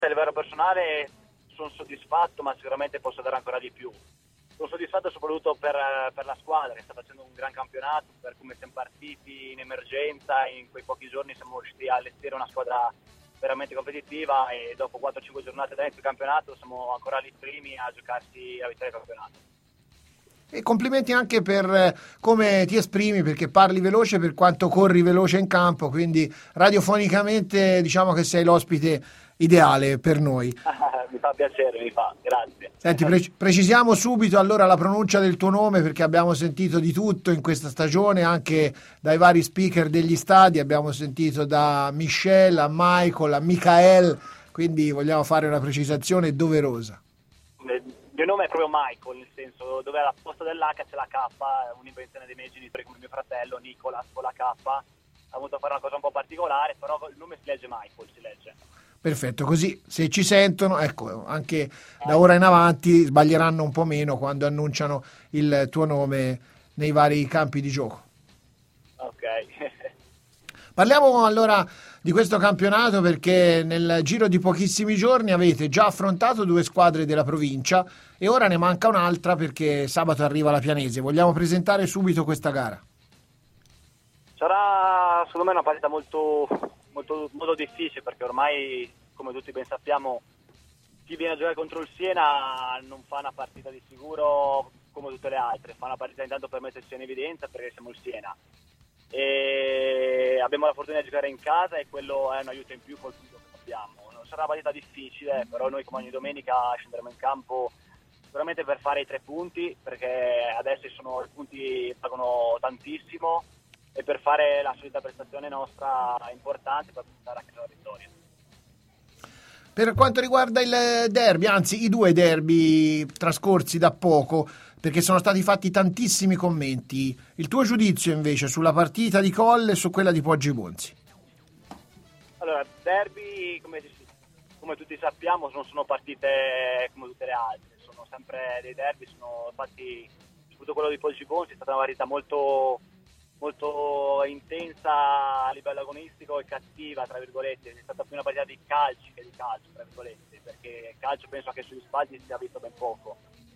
A livello personale sono soddisfatto, ma sicuramente posso dare ancora di più. Sono soddisfatto soprattutto per la squadra che sta facendo un gran campionato, per come siamo partiti in emergenza. In quei pochi giorni siamo riusciti a allestire una squadra veramente competitiva e dopo 4-5 giornate dentro il campionato siamo ancora lì primi a giocarsi la vittoria del campionato. E complimenti anche per come ti esprimi, perché parli veloce per quanto corri veloce in campo, quindi radiofonicamente diciamo che sei l'ospite ideale per noi. Mi fa piacere, grazie. Senti, precisiamo subito allora la pronuncia del tuo nome, perché abbiamo sentito di tutto in questa stagione, anche dai vari speaker degli stadi, abbiamo sentito da Michel a Michael a Michael, quindi vogliamo fare una precisazione doverosa. Il mio nome è proprio Michael, nel senso dove alla posta dell'H c'è la K, è un'invenzione dei miei genitori come mio fratello Nicolas con la K. Ha voluto fare una cosa un po' particolare, però il nome si legge Michael, si legge. Perfetto, così se ci sentono, ecco, anche da ora in avanti sbaglieranno un po' meno quando annunciano il tuo nome nei vari campi di gioco. Ok. Parliamo allora di questo campionato, perché nel giro di pochissimi giorni avete già affrontato 2 squadre della provincia e ora ne manca un'altra perché sabato arriva la Pianese. Vogliamo presentare subito questa gara? Sarà secondo me una partita molto difficile, perché ormai, come tutti ben sappiamo, chi viene a giocare contro il Siena non fa una partita di sicuro come tutte le altre, fa una partita intanto per mettersi in evidenza perché siamo il Siena. E abbiamo la fortuna di giocare in casa e quello è un aiuto in più col punto che abbiamo. Non sarà una partita difficile, però noi come ogni domenica scenderemo in campo sicuramente per fare i 3 punti, perché adesso i punti pagano tantissimo, e per fare la solita prestazione nostra importante per portare a casa la vittoria. Per quanto riguarda il derby, anzi i 2 derby trascorsi da poco, perché sono stati fatti tantissimi commenti, il tuo giudizio invece sulla partita di Colle e su quella di Poggi Bonzi? Allora, derby, come tutti sappiamo, non sono partite come tutte le altre, sono sempre dei derby, infatti soprattutto quello di Poggi Bonzi è stata una partita molto intensa a livello agonistico e cattiva, tra virgolette. È stata più una partita di calci che di calcio, tra virgolette, perché calcio penso che sugli spalti si sia visto ben poco,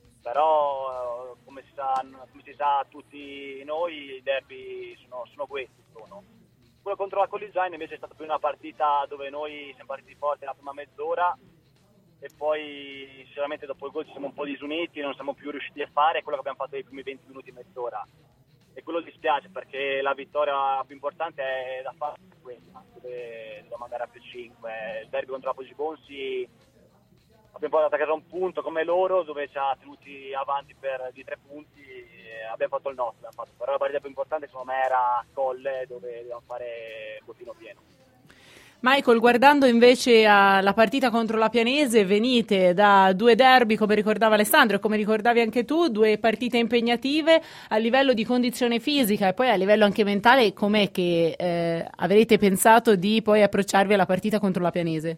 però come si sa tutti noi, i derby sono questi. Quello contro la Colligiane invece è stata più una partita dove noi siamo partiti forti nella prima mezz'ora e poi sicuramente dopo il gol ci siamo un po' disuniti, non siamo più riusciti a fare quello che abbiamo fatto nei primi 20 minuti e mezz'ora. E quello dispiace, perché la vittoria più importante è da fare questa, dobbiamo andare a più 5. Il derby contro la Poggi Bonzi abbiamo portato a casa un punto come loro, dove ci ha tenuti avanti di 3 punti, abbiamo fatto il nostro, però la partita più importante secondo me era Colle, dove dobbiamo fare il bottino pieno. Michael, guardando invece alla partita contro la Pianese, venite da 2 derby, come ricordava Alessandro e come ricordavi anche tu, 2 partite impegnative a livello di condizione fisica e poi a livello anche mentale. Com'è che avrete pensato di poi approcciarvi alla partita contro la Pianese?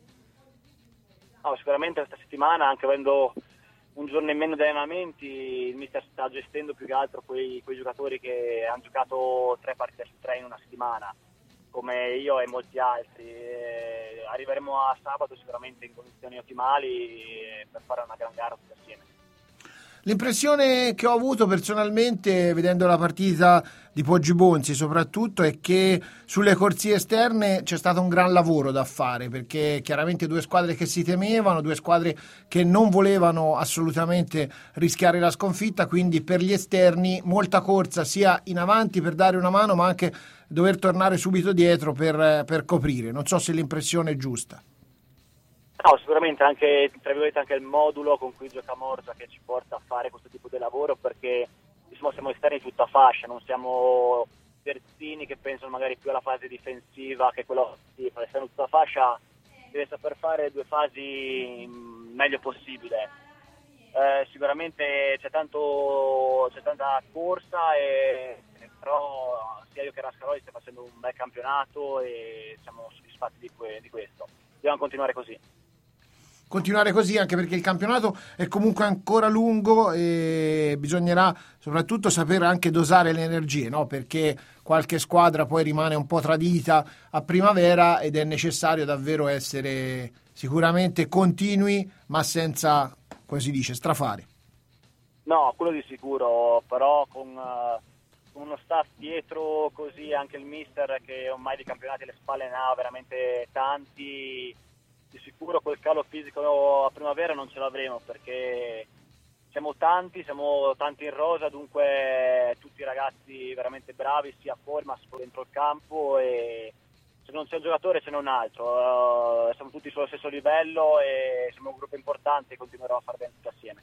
Sicuramente questa settimana, anche avendo un giorno in meno di allenamenti, il mister sta gestendo più che altro quei giocatori che hanno giocato 3 partite su 3 in una settimana, come io e molti altri. Arriveremo a sabato sicuramente in condizioni ottimali per fare una gran gara tutti assieme. L'impressione che ho avuto personalmente vedendo la partita di Poggi Bonzi soprattutto è che sulle corsie esterne c'è stato un gran lavoro da fare, perché chiaramente 2 squadre che si temevano, 2 squadre che non volevano assolutamente rischiare la sconfitta, quindi per gli esterni molta corsa sia in avanti per dare una mano, ma anche dover tornare subito dietro per coprire. Non so se l'impressione è giusta. No, sicuramente anche, tra virgolette, anche il modulo con cui gioca Morza che ci porta a fare questo tipo di lavoro, perché siamo esterni tutta fascia, non siamo terzini che pensano magari più alla fase difensiva che quella offensiva. Esterni tutta fascia deve saper fare 2 fasi meglio possibile. Sicuramente c'è tanta corsa, però sia io che Rascaroli stiamo facendo un bel campionato e siamo soddisfatti di questo. Dobbiamo continuare così. Anche perché il campionato è comunque ancora lungo e bisognerà soprattutto saper anche dosare le energie, no? Perché qualche squadra poi rimane un po' tradita a primavera ed è necessario davvero essere sicuramente continui, ma senza, come si dice, strafare. No, quello di sicuro, però con uno staff dietro così, anche il mister che ormai di campionati alle spalle ne ha veramente tanti, di sicuro quel calo fisico a primavera non ce l'avremo, perché siamo tanti in rosa, dunque tutti ragazzi veramente bravi, sia fuori ma dentro il campo, e se non c'è un giocatore ce n'è un altro, siamo tutti sullo stesso livello e siamo un gruppo importante e continueremo a fare bene tutti assieme.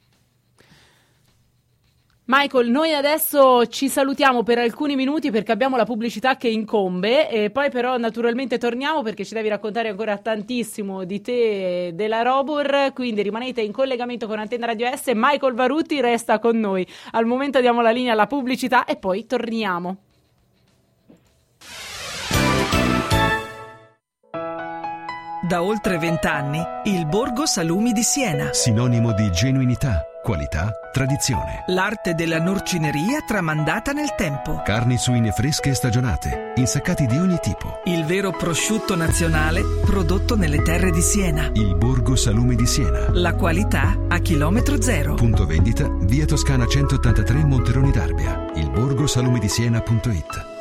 Michael, noi adesso ci salutiamo per alcuni minuti perché abbiamo la pubblicità che incombe, e poi però naturalmente torniamo perché ci devi raccontare ancora tantissimo di te e della Robur, quindi rimanete in collegamento con Antenna Radio S. Michael Varuti resta con noi. Al momento diamo la linea alla pubblicità e poi torniamo. Da oltre 20 anni, il Borgo Salumi di Siena. Sinonimo di genuinità, qualità, tradizione. L'arte della norcineria tramandata nel tempo. Carni suine fresche e stagionate, insaccati di ogni tipo. Il vero prosciutto nazionale prodotto nelle terre di Siena. Il Borgo Salumi di Siena. La qualità a chilometro zero. Punto vendita, via Toscana 183 Monteroni d'Arbia. Il borgosalumidisiena.it.